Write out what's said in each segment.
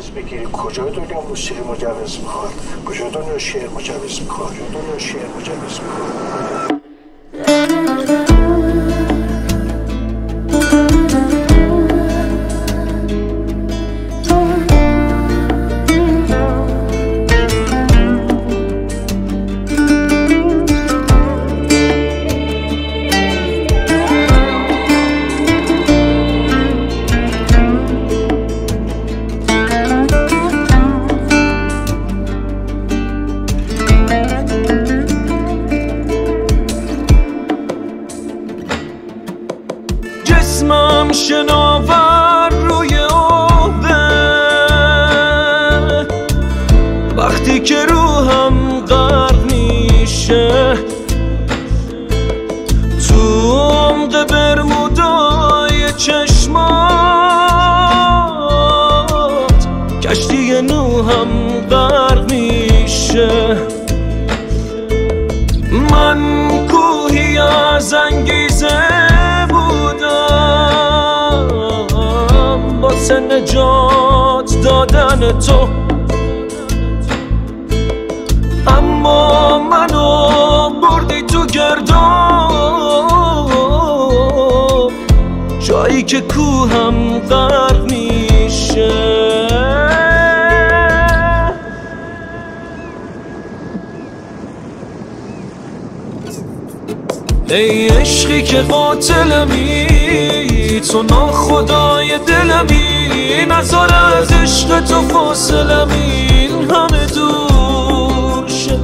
مجوز بگیری کجای دنیا موسیقی مجوز میخواد، کجای دنیا شعر مجوز میخواد، کجای دنیا شعر مجوز میخواد. جسمم شناور روی آبه، وقتی که روحم غرق میشه تو عمق برمودای چشمات، کشتی نوحم غرق میشه. من کوهی از انگیزه واسه نجات دادن تو، اما منو بردی تو گرداب، جایی که کوهم غرق میشه. ای عشقی که قاتلمی، تو ناخدای دلمی، نذار از عشق تو فاصلمی این همه دور شه.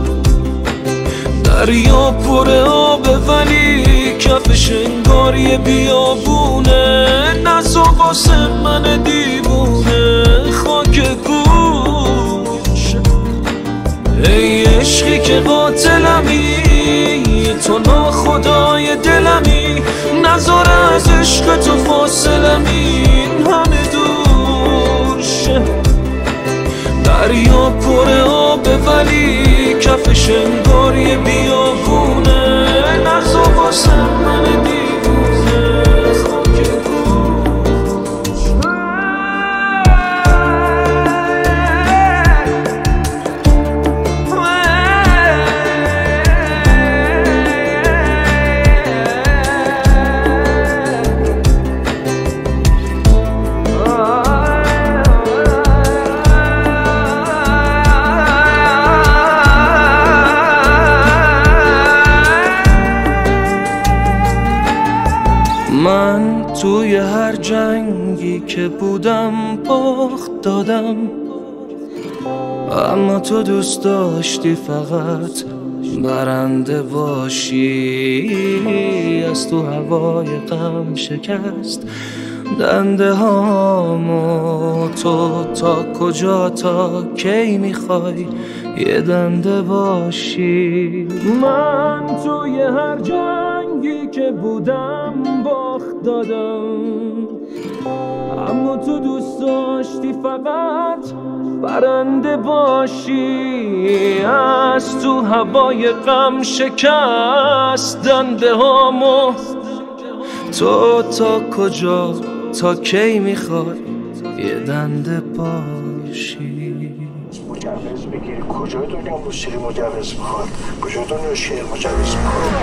دریا پر آبه ولی کفش انگار یه بیابونه، نذار واسه من دیوونه خاک گوشه. ای عشقی که قاتلمی، تو ناخدای دلمی، نذار از عشق تو فاصلمی این همه دور شه. دریا پر آبه ولی کفش انگار یه بیابونه، نذار واسه من دیوونه خاک من توی هر جنگی که بودم باخت دادم، اما تو دوست داشتی فقط برنده باشی. از تو هوای غم شکست دنده هامو، تو تا کجا تا کی میخوای یه دنده باشی. من توی هر جنگی که بودم باخت دادم، اما تو دوست داشتی فقط برنده باشی. از تو هوای غم شکست دنده هامو، تو تا کجا تا کی میخوای یه دنده باشی. مجوز بگیری کجای دنیا موسیقی مجوز میخواد، کجای دنیا شعر مجوز میخواد.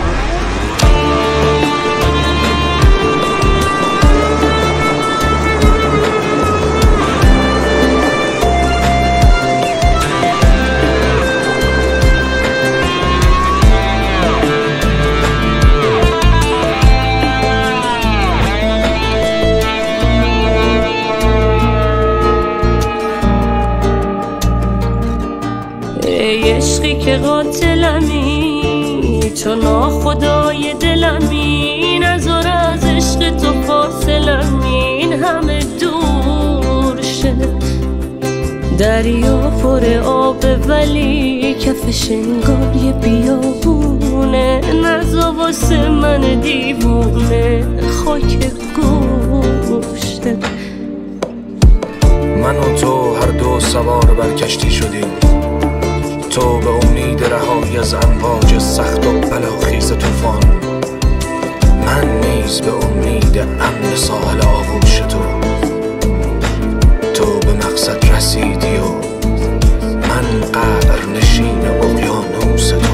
ای عشقی که قاتلمی، تو ناخدای دلمی، نذار از عشق تو فاصلمی این همه دور شه. دریا پر آبه ولی کفش انگار یه بیابونه، نذار واسه من دیوونه خاک گوشه. من و تو هر دو سوار بر کشتی شدیم، تو به امید رهایی از امواج سخت و بلاخیز طوفان، من نیز به امید امن ساحل آغوش تو به مقصد رسیدی و من قبر نشین اقیانوس تو.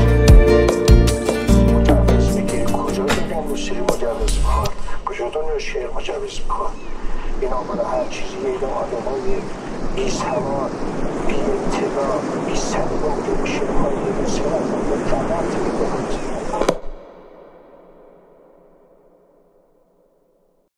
مجوز میگیری کجا دیدن موسیقی مجوز میخواد؟ کجا دنیا شعر مجوز میخواد؟ اینا برای هر چیزی اینا آدمای بی سواد، بی اطلاع، بی سلیقه میشه های موسیقی از اون فقط میکنه.